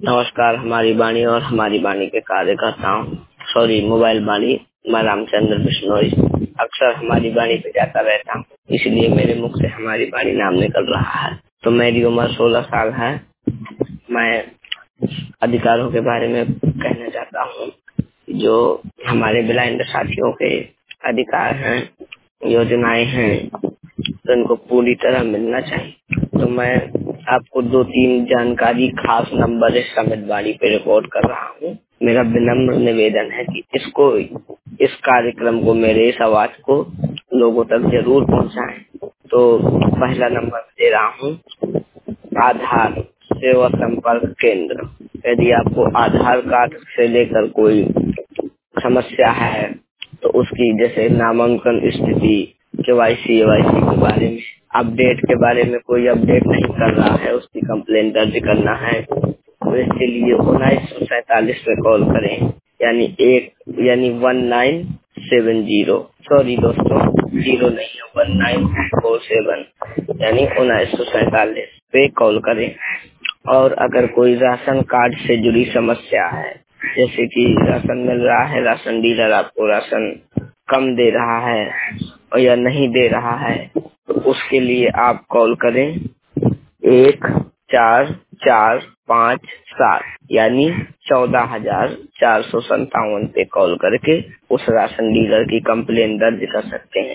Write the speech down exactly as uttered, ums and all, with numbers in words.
नमस्कार। हमारी बाणी और हमारी बाणी के कार्यकर्ताओं सॉरी मोबाइल बाणी मैं रामचंद्र बिश्नोई अक्सर हमारी बाणी पे जाता रहता हूँ, इसलिए मेरे मुख से हमारी बाणी नाम निकल रहा है। तो मेरी उम्र सोलह साल है। मैं अधिकारों के बारे में कहना चाहता हूँ, जो हमारे ब्लाइंड साथियों के अधिकार हैं, योजनाएं हैं, तो इनको पूरी तरह मिलना चाहिए। तो मैं आपको दो तीन जानकारी खास नंबर इस समित बाणी पे रिकॉर्ड कर रहा हूँ। मेरा विनम्र निवेदन है कि इसको इस कार्यक्रम को मेरे इस आवाज को लोगों तक जरूर पहुँचाएं। तो पहला नंबर दे रहा हूँ, आधार सेवा संपर्क केंद्र। यदि आपको आधार कार्ड से लेकर कोई समस्या है तो उसकी जैसे नामांकन स्थिति, केवाईसी केवाईसी के बारे में, अपडेट के बारे में कोई अपडेट नहीं कर रहा है, उसकी कंप्लेन दर्ज करना है, तो इसके लिए उन्नीस सौ सैतालीस पे कॉल करें, यानी एक यानी one nine seven zero sorry दोस्तों जीरो नहीं है वन नाइन फोर सेवन यानी उन्नीस सौ सैतालीस पे कॉल करें। और अगर कोई राशन कार्ड से जुड़ी समस्या है, जैसे कि राशन मिल रहा है, राशन डीलर आपको राशन कम दे रहा है और या नहीं दे रहा है, तो उसके लिए आप कॉल करें एक चार चार पाँच सात यानी चौदह हजार चार सौ संतावन पे कॉल करके उस राशन डीलर की कंप्लेन दर्ज कर सकते हैं।